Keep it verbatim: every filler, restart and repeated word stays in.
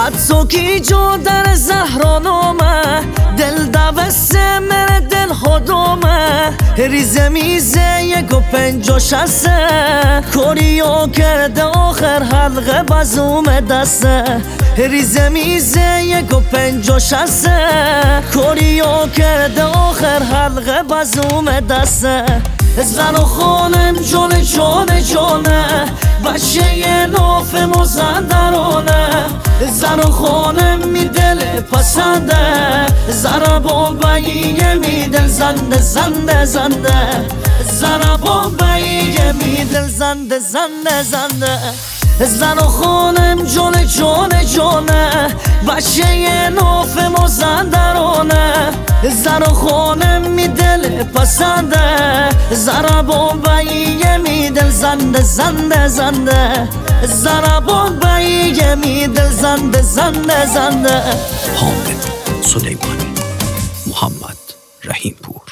حتی جو در زهرانومه دل دوسته من دل خودمه ریزه میزه یک و پنج و شسته کوریو کرده آخر حلقه بازوم دسته ریزه میزه یک و پنج و شسته کوریو کرده آخر حلقه بازوم دسته زن و خانم جون جون جونه بچه ناف مزندرانه زن و خانم می دل پسنده زن بامباییه می دل زنده زنده زنده زن بامباییه می دل زنده زنده زنده زن و خانم جون جون جونه بچه ناف مزندرانه زن و خانم می دل پسنده زن بامباییه می دل زنده زنده زنده زن بامباییه می دل زنده زنده زنده حامد سلیمانی، محمد رحیم پور.